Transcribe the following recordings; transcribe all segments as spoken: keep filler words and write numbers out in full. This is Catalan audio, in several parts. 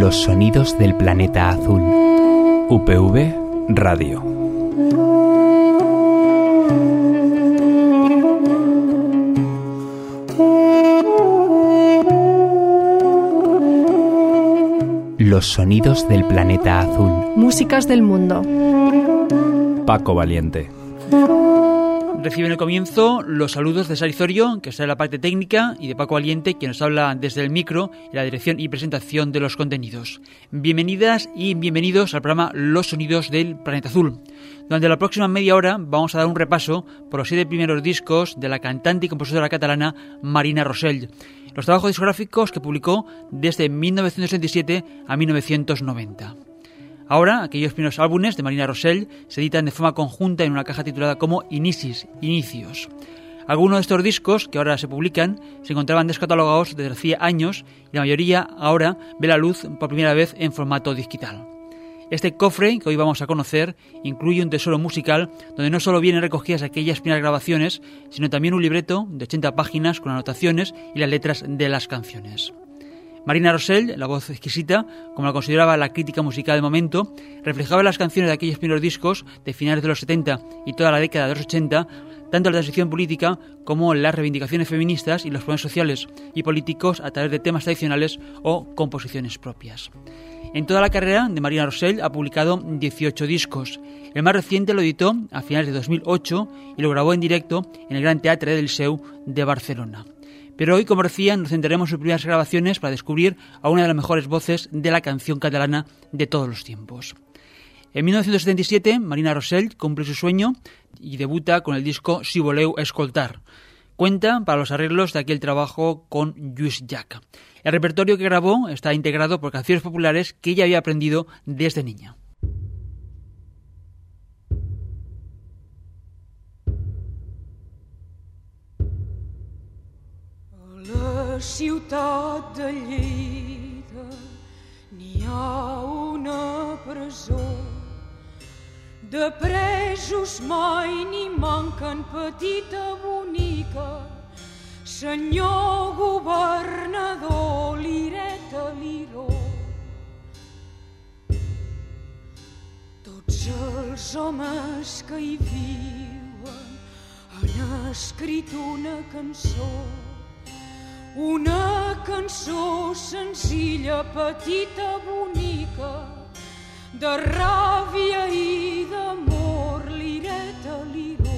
Los sonidos del planeta azul. U P V Radio. Los sonidos del planeta azul. Músicas del mundo. Paco Valiente. Reciben el comienzo los saludos de Sarizorio, que está en la parte técnica, y de Paco Valiente, quien nos habla desde el micro, en la dirección y presentación de los contenidos. Bienvenidas y bienvenidos al programa Los sonidos del planeta azul. Durante la próxima media hora vamos a dar un repaso por los siete primeros discos de la cantante y compositora catalana Marina Rosell, los trabajos discográficos que publicó desde mil novecientos sesenta y siete a mil novecientos noventa. Ahora, aquellos primeros álbumes de Marina Rosell se editan de forma conjunta en una caja titulada como Inicis, Inicios. Algunos de estos discos que ahora se publican se encontraban descatalogados desde hacía años y la mayoría ahora ve la luz por primera vez en formato digital. Este cofre que hoy vamos a conocer incluye un tesoro musical donde no solo vienen recogidas aquellas primeras grabaciones, sino también un libreto de ochenta páginas con anotaciones y las letras de las canciones. Marina Rosell, la voz exquisita, como la consideraba la crítica musical del momento, reflejaba las canciones de aquellos primeros discos de finales de los setenta y toda la década de los ochenta, tanto la transición política como las reivindicaciones feministas y los problemas sociales y políticos a través de temas tradicionales o composiciones propias. En toda la carrera de Marina Rosell ha publicado dieciocho discos. El más reciente lo editó a finales de dos mil ocho y lo grabó en directo en el Gran Teatre del Liceu de Barcelona. Pero hoy, como decía, nos centraremos en sus primeras grabaciones para descubrir a una de las mejores voces de la canción catalana de todos los tiempos. En mil novecientos setenta y siete, Marina Rosell cumple su sueño y debuta con el disco Si voleu escoltar. Cuenta para los arreglos de aquel trabajo con Lluís Llach. El repertorio que grabó está integrado por canciones populares que ella había aprendido desde niña. A la ciutat de Lleida n'hi ha una presó. De presos mai n'hi manquen, petita bonica. Senyor governador, lireta, liró. Tots els homes que hi viuen han escrit una cançó. Una cançó senzilla, petita, bonica, de ràbia i d'amor, lireta, liró.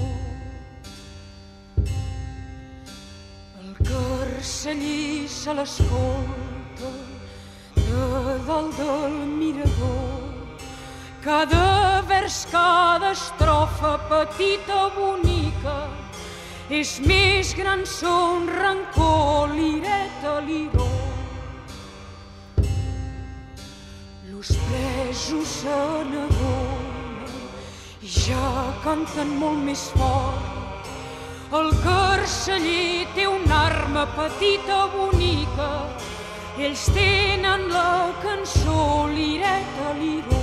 El carceller se l'escolta de dalt del mirador. Cada vers, cada estrofa, petita, bonica, és més gran son rancor, lireta, liró. Los presos se n'adonen i ja canten molt més fort. El carceller té una arma petita, bonica, ells tenen la cançó, lireta, liró.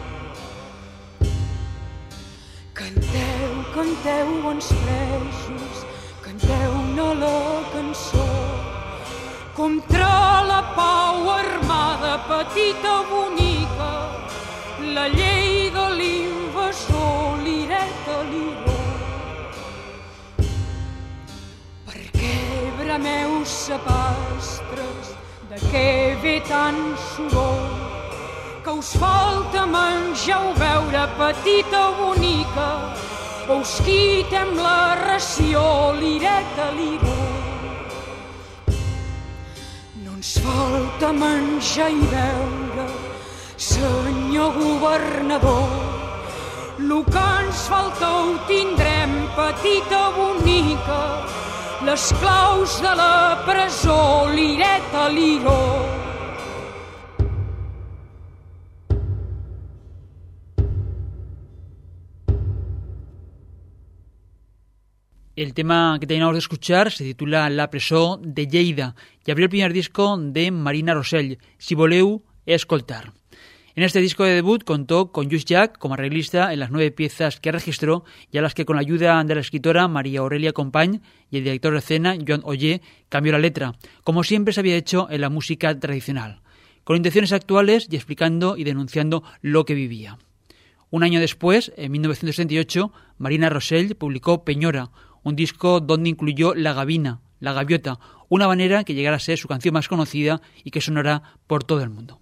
Canteu, canteu, bons presos, canteu-ne la cançó. Contra la pau armada, petita, bonica, la llei de l'invasor, lireta, liró. Per què brameu sapastres, de què ve tant soroll? Que us falta menjar o beure, petita, bonica, o us quitem la ració, lireta, liró. No ens falta menjar i beure, senyor governador. Lo que ens falta ho tindrem, petita, bonica, les claus de la presó, lireta, liró. El tema que terminamos de escuchar se titula La presó de Lleida y abrió el primer disco de Marina Rosell, Si voleu escoltar. En este disco de debut contó con Lluís Llach como arreglista en las nueve piezas que registró y a las que con la ayuda de la escritora María Aurelia Company y el director de escena Joan Oller cambió la letra, como siempre se había hecho en la música tradicional. con intenciones actuales y explicando y denunciando lo que vivía. Un año después, en mil novecientos setenta y ocho, Marina Rosell publicó Peñora, un disco donde incluyó La Gavina, La Gaviota, una habanera que llegará a ser su canción más conocida y que sonará por todo el mundo.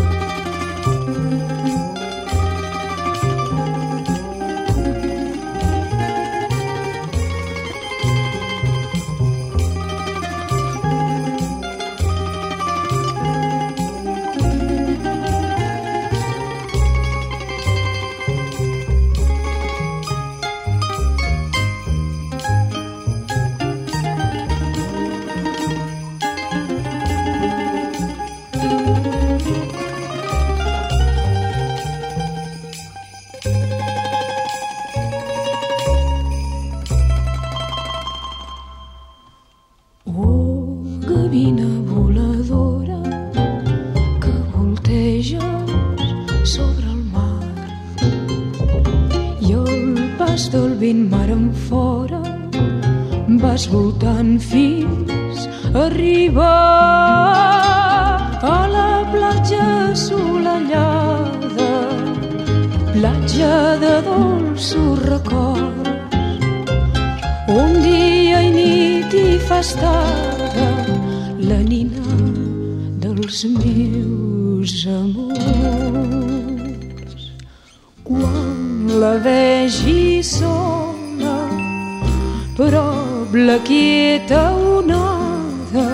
Vas voltant fins a arribar a la platja assolellada, platja de dolços records, on dia i nit hi fa estada la nina dels meus amors. Quan la vegi sola prop la quieta onada,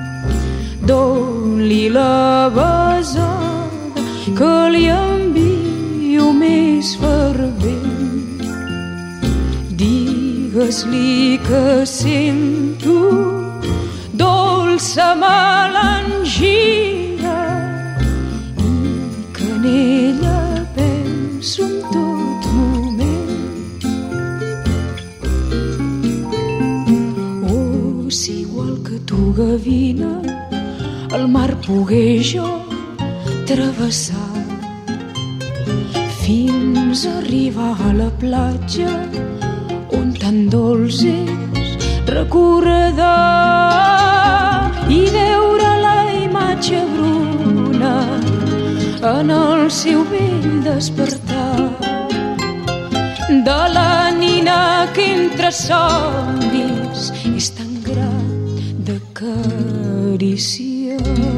doni la besada que li envio més fervent. Digues-li que sento dolça melangia i que en ella penso en tot moment. Si igual que tu, gavina, el mar pogué jo travessar fins a arribar a la platja on tan dolç és recordar i veure la imatge bruna en el seu vell despertar de la nina que entre somnis és tan d'acariciar.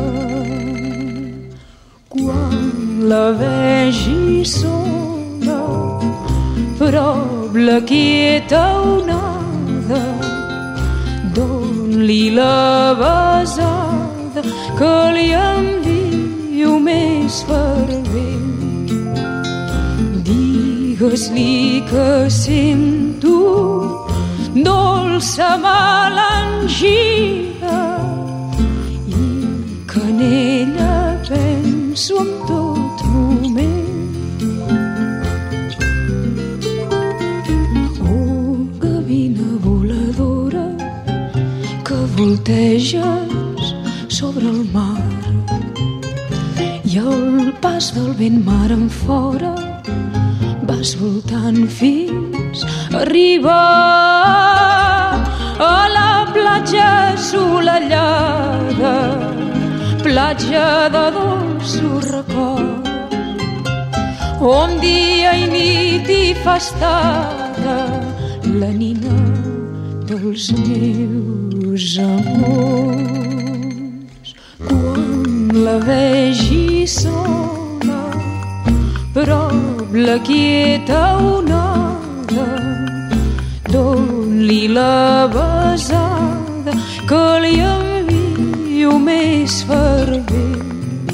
Quan la vegi sola prop la quieta onada, doni la besada que li envio més fervent. Digues-li que sento dolça melangia i que en ella penso en tot moment. Oh, gavina voladora que volteges sobre el mar i al pas del vent mar enfora vas voltant fins a arribar a la platja assolellada, platja de dolços records, on dia i nit hi fa estada la nina dels meus amors. Quan la vegi sola prop la quieta onada, doni la besada que li envio més fervent.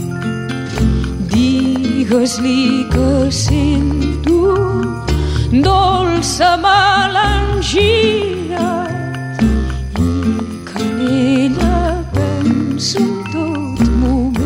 Digues-li que sento dolça melangia i que en ella penso en tot moment.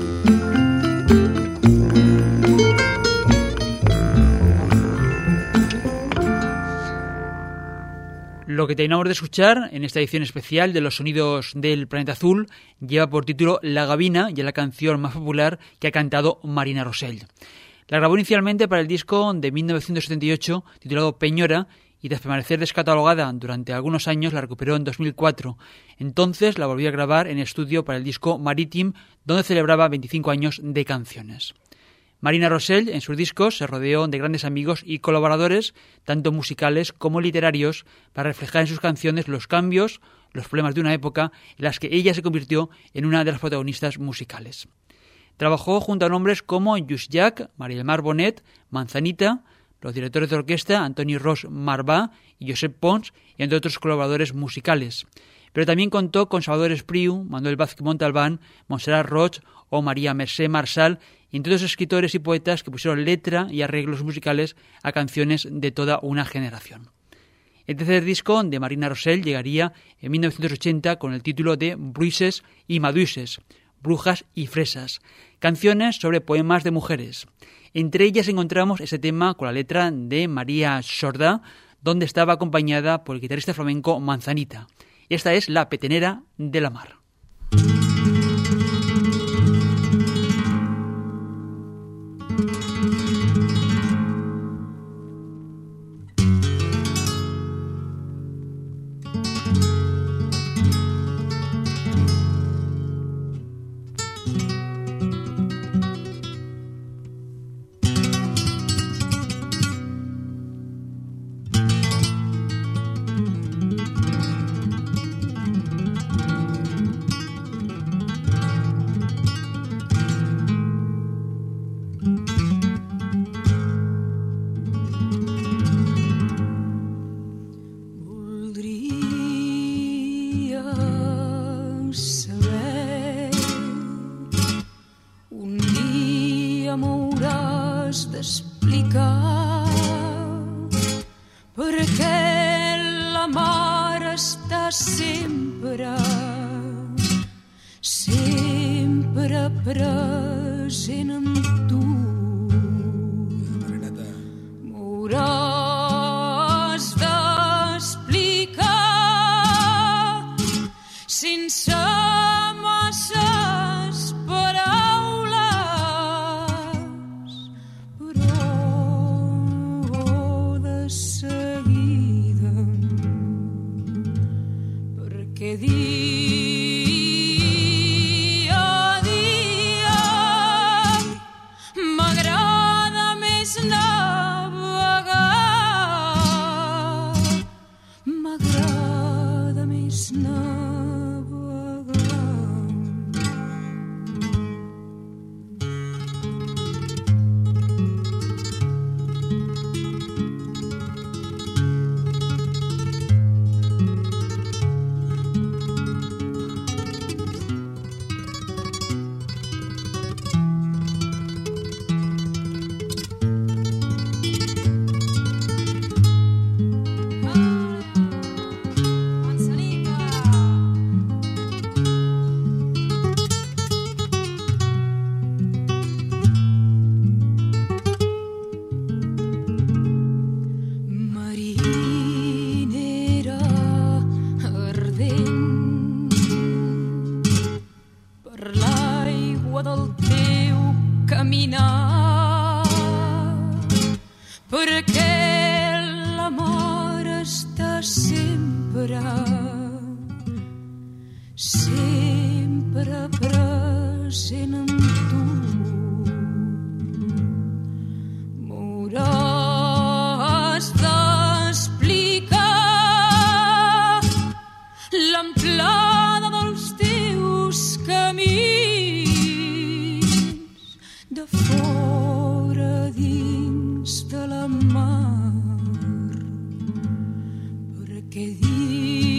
Lo que terminamos de escuchar en esta edición especial de los sonidos del planeta azul lleva por título La Gavina y es la canción más popular que ha cantado Marina Rosell. La grabó inicialmente para el disco de mil novecientos setenta y ocho titulado Peñora y tras permanecer descatalogada durante algunos años la recuperó en dos mil cuatro. Entonces la volvió a grabar en estudio para el disco Marítim, donde celebraba veinticinco años de canciones. Marina Rosell en sus discos se rodeó de grandes amigos y colaboradores, tanto musicales como literarios, para reflejar en sus canciones los cambios, los problemas de una época en las que ella se convirtió en una de las protagonistas musicales. Trabajó junto a nombres como Lluís Llach, Maria del Mar Bonet, Manzanita, los directores de orquesta Antoni Ros Marvà y Josep Pons, y entre otros colaboradores musicales. Pero también contó con Salvador Espriu, Manuel Vázquez Montalbán, Montserrat Roig o María Mercè Marçal, y entre otros escritores y poetas que pusieron letra y arreglos musicales a canciones de toda una generación. El tercer disco de Marina Rosell llegaría en mil novecientos ochenta con el título de Bruixes i Maduixes, Brujas y Fresas, canciones sobre poemas de mujeres. Entre ellas encontramos ese tema con la letra de María Jordà, donde estaba acompañada por el guitarrista flamenco Manzanita. Esta es La petenera de la mar.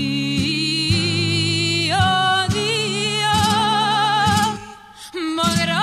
Dia a dia m'agrada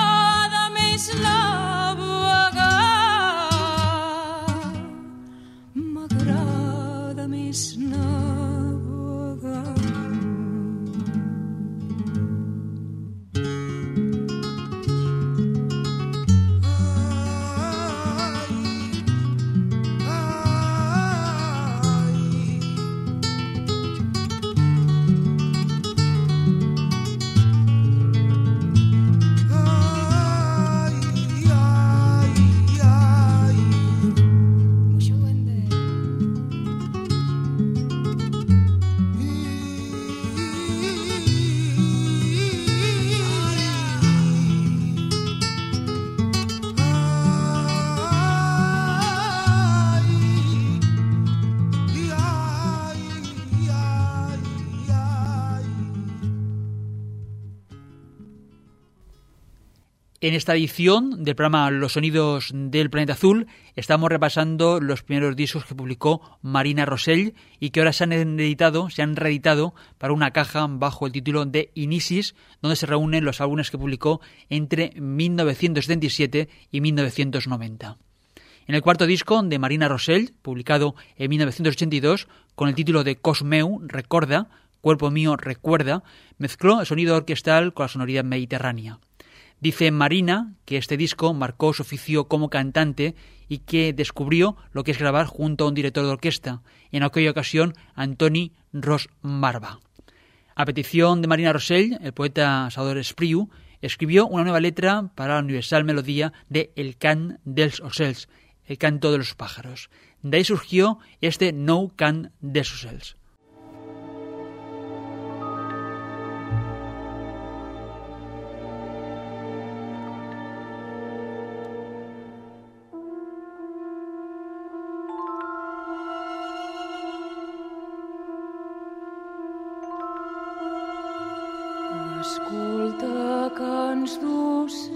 En esta edición del programa Los Sonidos del Planeta Azul estamos repasando los primeros discos que publicó Marina Rosell y que ahora se han editado, se han reeditado para una caja bajo el título de Inisis, donde se reúnen los álbumes que publicó entre mil novecientos setenta y siete y mil novecientos noventa. En el cuarto disco de Marina Rosell, publicado en mil novecientos ochenta y dos, con el título de Cos meu, Recorda, Cuerpo mío, recuerda, mezcló el sonido orquestal con la sonoridad mediterránea. Dice Marina que este disco marcó su oficio como cantante y que descubrió lo que es grabar junto a un director de orquesta, en aquella ocasión Antoni Ros Marva. A petición de Marina Rosell, el poeta Salvador Espriu escribió una nueva letra para la universal melodía de El cant dels ocells, el canto de los pájaros. De ahí surgió este Nou cant dels ocells. Escolta cants d'ocells,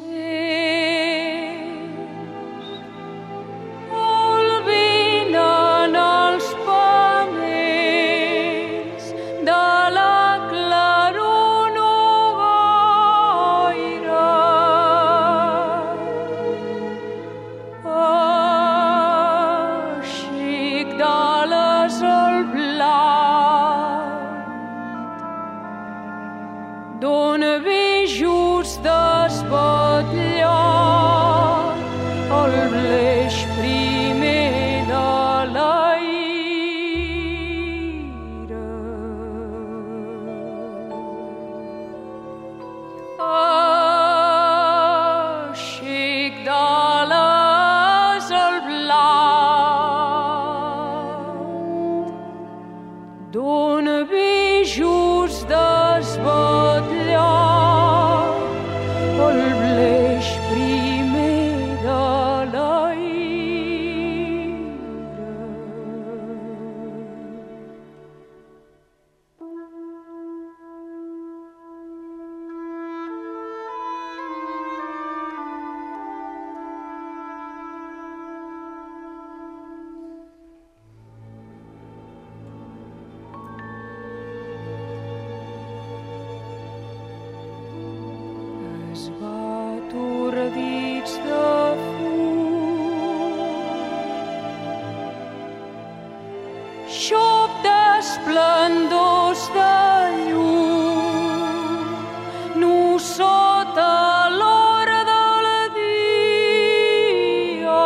el vent en els panells de la claror nogaire. Xic d'ales al blanc, d'on ve just desvetllat el bleix primer de l'aire. Xic d'ales al blanc, d'on ve just desvetllat el bleix primer de l'aire. Esbatordits de fum, xop d'esplendors de llum, nu sota l'hora del dia,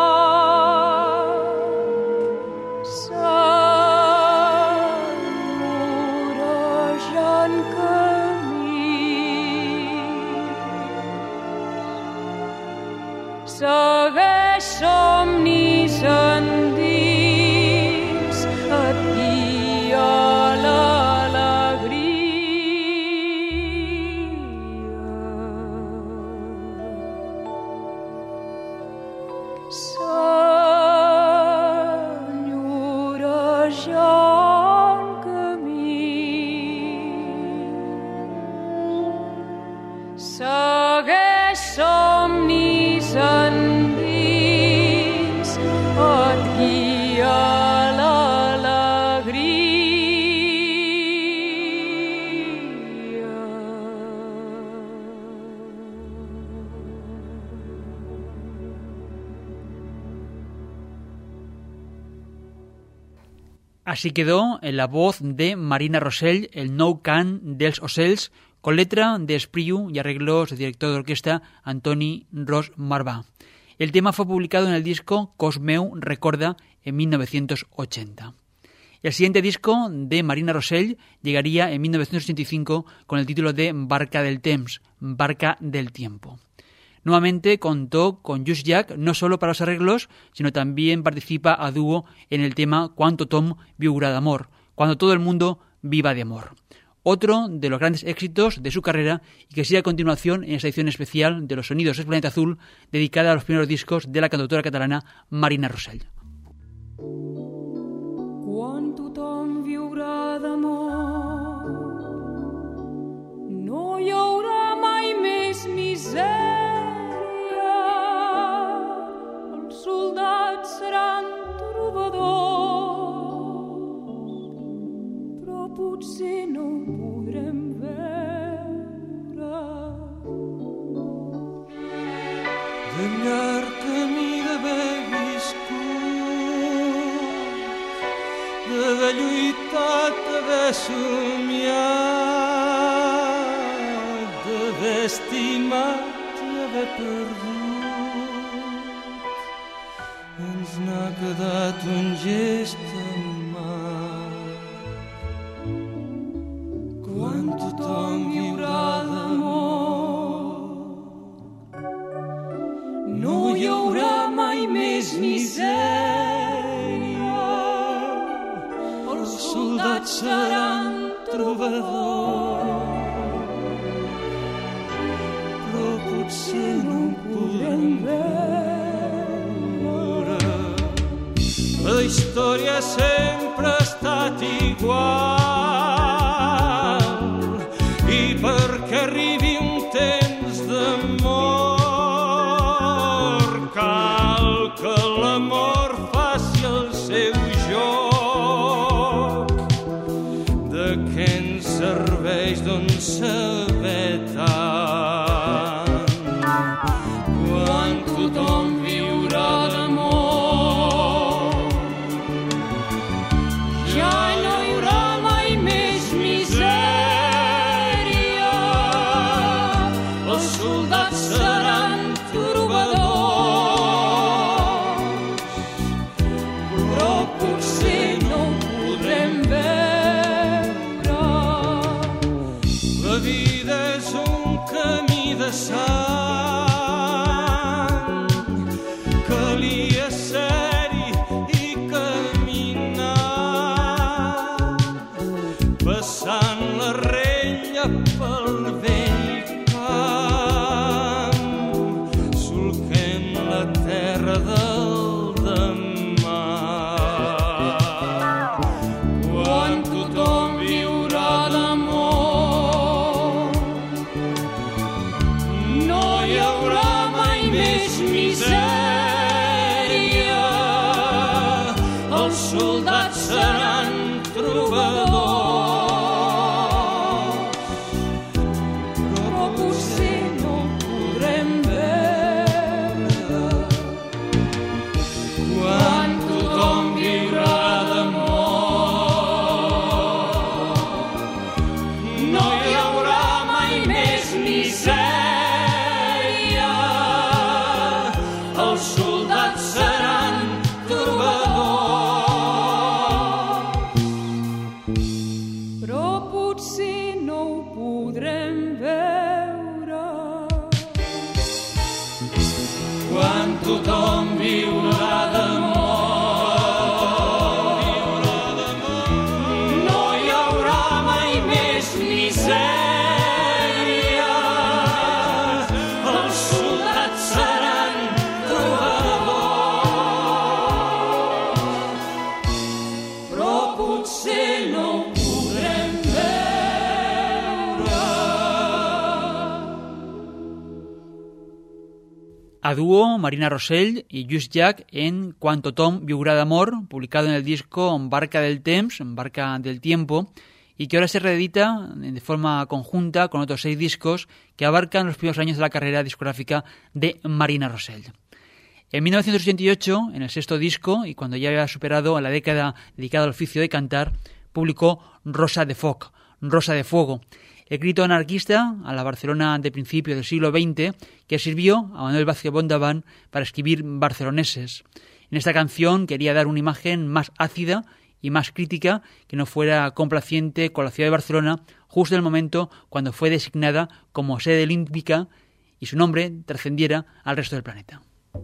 s'envorejant segueix somnis endins, et guia l'alegria. S'enyorejant camí, segueix somnis endins, et guia l'alegria. Así quedó en la voz de Marina Rosell el Nou cant dels ocells, con letra de Espriu y arreglos del director de orquesta Antoni Ros Marva. El tema fue publicado en el disco Cos meu, Recorda, en mil novecientos ochenta. El siguiente disco de Marina Rosell llegaría en mil novecientos ochenta y cinco con el título de Barca del temps, Barca del tiempo. Nuevamente contó con Lluís Llach no solo para los arreglos, sino también participa a dúo en el tema Cuando Tom viurà d'amor, cuando todo el mundo viva de amor. Otro de los grandes éxitos de su carrera y que sigue a continuación en esta edición especial de Los Sonidos del Planeta Azul, dedicada a los primeros discos de la cantautora catalana Marina Rosell. Quan tothom viurà d'amor, no hi haurà mai més misèria. estimat i haver perdut. Ens n'ha quedat un gest amarg. Quan tothom viurà d'amor, no hi haurà mai més misèria. Els soldats seran trobadors, però potser no ho podrem veure. La història sempre ha estat igual, i perquè arribi un temps d'amor cal que l'amor faci el seu joc. De què ens serveix doncs saber tant? Quan tothom viurà d'amor, ja no hi haurà mai més misèria. Els soldats seran trobadors, però potser no ho podrem veure. La vida és un camí de sang, calia ser-hi i caminar, passant la rella pel vell camp, solquem la terra del demà. Quan tothom viurà d'amor, no hi haurà mai més misèria. Els soldats seran trobadors, però potser no ho podrem veure. Quan tothom viurà d'amor, no hi haurà mai més misèria. Els soldats seran trobadors, però potser no ho podrem veure. Quan tothom viurà d'amor, no hi haurà mai més misèria. Els soldats seran trobadors, però potser no ho podrem veure. A dúo, Marina Rosell y Lluís Llach en Quan tothom viurà d'amor, publicado en el disco Barca del Temps, Barca del Tiempo, y que ahora se reedita de forma conjunta con otros seis discos que abarcan los primeros años de la carrera discográfica de Marina Rosell. En mil novecientos ochenta y ocho, en el sexto disco, y cuando ya había superado la década dedicada al oficio de cantar, publicó Rosa de Foc, Rosa de Fuego, el grito anarquista a la Barcelona de principios del siglo veinte que sirvió a Manuel Vázquez Bondaván para escribir Barceloneses. En esta canción quería dar una imagen más ácida y más crítica que no fuera complaciente con la ciudad de Barcelona justo en el momento cuando fue designada como sede olímpica y su nombre trascendiera al resto del planeta.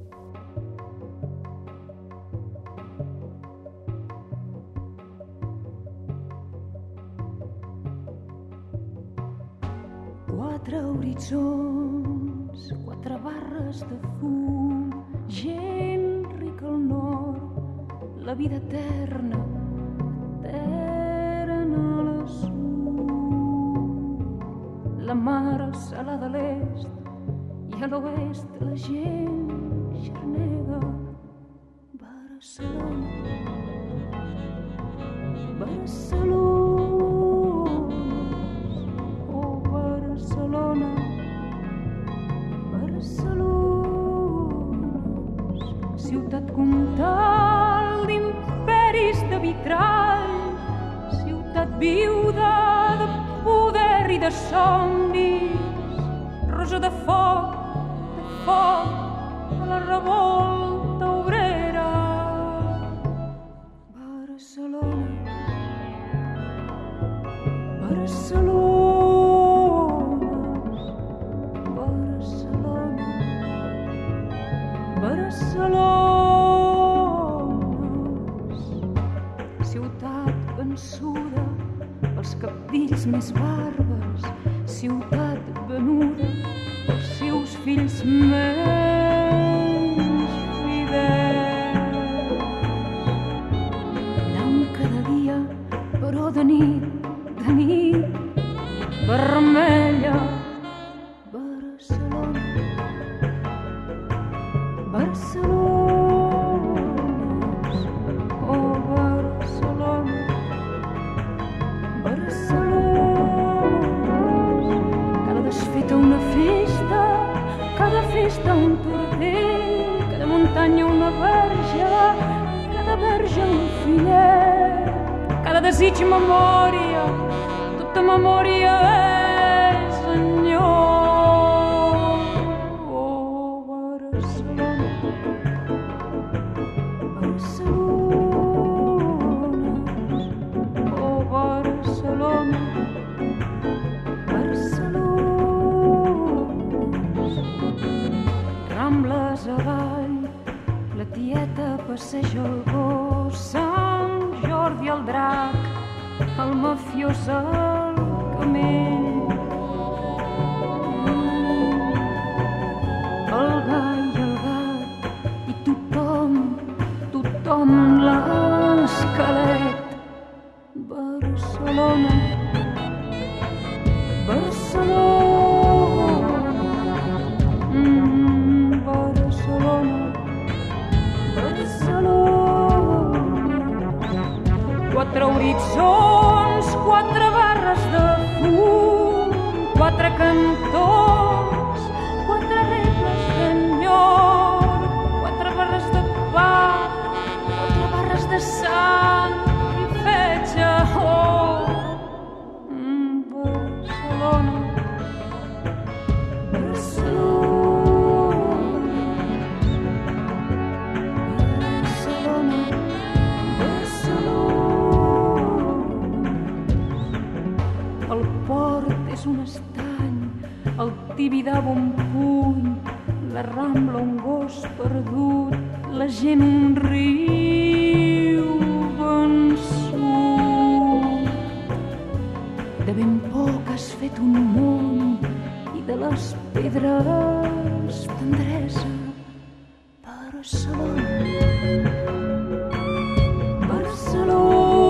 Quatre horitzons, quatre barres de fum, gent rica al nord, la vida eterna, eterna a la sud. La mar salada a l'est i a l'oest la gent xarnega. Barcelona, Barcelona. Barcelona, Barcelona, ciutat comtal d'imperis de vitrall, ciutat viuda de poder i de somnis, forja de foc, de foc, de la revolta obrera. Barcelona, Barcelona, Barcelona, Barcelona, ciutat vençuda pels cabdills més bàrbars, ciutat venuda pels seus fills menys fidels. Blanc cada dia, però de nit, de nit, vermella. Barcelona, Barcelona, oh Barcelona, Barcelona. Cada desfeta una festa, cada festa un tortell, cada muntanya una verge, cada verge un fillet, cada desig memòria, tota memòria és enyor. Oh, Barcelona, Barcelona, oh, Barcelona, Barcelona. Rambles avall, la tieta passeja el gos, Sant Jordi el drac, el mafiós al camell. El gall i el gat i tothom, tothom l'esquelet. Barcelona, Barcelona, mm, Barcelona, Barcelona. Quatre horitzons, quatre barres de fum, quatre cantons, quatre regles d'enyor, quatre barres de pa, quatre barres de sang i fetge. Oh, mm, Barcelona, Barcelona, Barcelona, Barcelona. El port és un estany, el Tibidabo un puny, la Rambla un gos perdut, la gent un riu vençut. De ben poc has fet un món i de les pedres tendresa. Barcelona, Barcelona,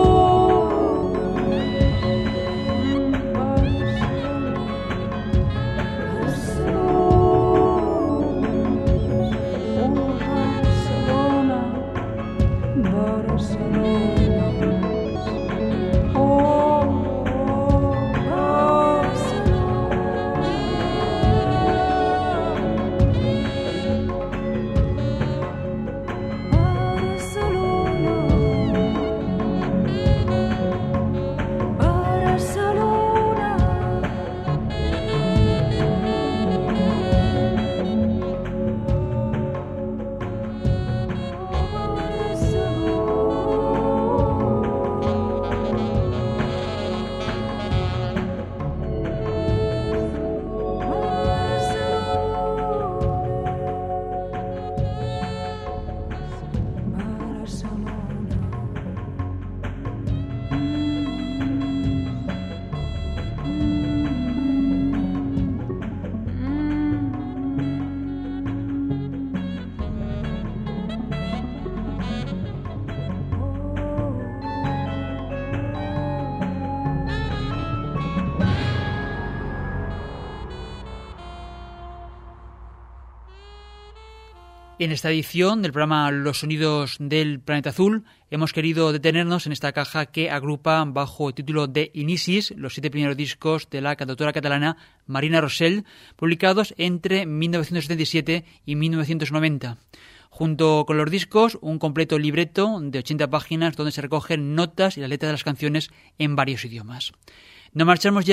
En esta edición del programa Los Sonidos del Planeta Azul hemos querido detenernos en esta caja que agrupa bajo el título de Inicis los siete primeros discos de la cantautora catalana Marina Rosell, publicados entre mil novecientos setenta y siete y mil novecientos noventa. Junto con los discos, un completo libreto de ochenta páginas donde se recogen notas y las letras de las canciones en varios idiomas. No marchamos ya,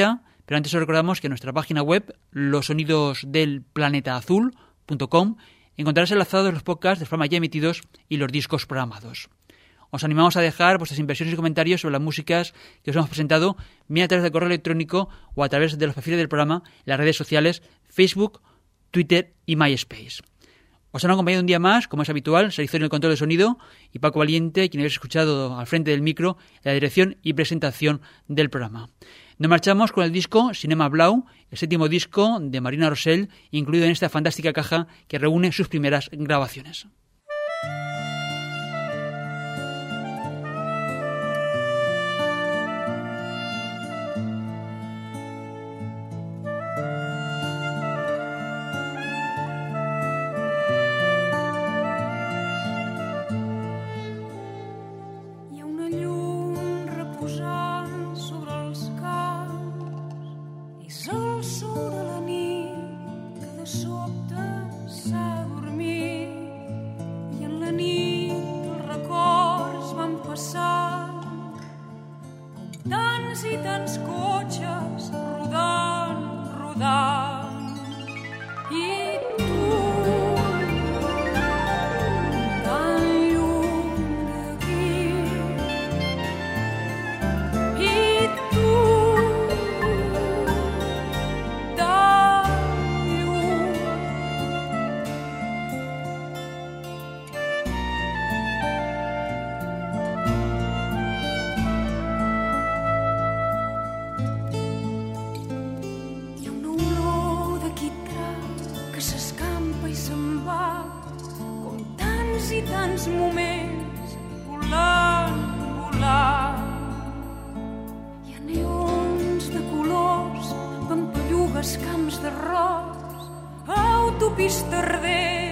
Pero antes os recordamos que en nuestra página web, los sonidos del planeta azul punto com, encontrarás enlazados los podcasts de forma ya emitidos y los discos programados. Os animamos a dejar vuestras impresiones y comentarios sobre las músicas que os hemos presentado, bien a través del correo electrónico o a través de los perfiles del programa en las redes sociales Facebook, Twitter y MySpace. Os han acompañado un día más, como es habitual, Sergio en el control de sonido y Paco Valiente, quien habéis escuchado al frente del micro, en la dirección y presentación del programa. Nos marchamos con el disco Cinema Blau, el séptimo disco de Marina Rosell, incluido en esta fantástica caja que reúne sus primeras grabaciones. I tants cotxes rodant, rodant. I tu, tan lluny d'aquí. I tu, tan lluny. I tants moments volant, volant. Hi ha neons de colors, pampallugues, camps d'arròs, autopista ardent.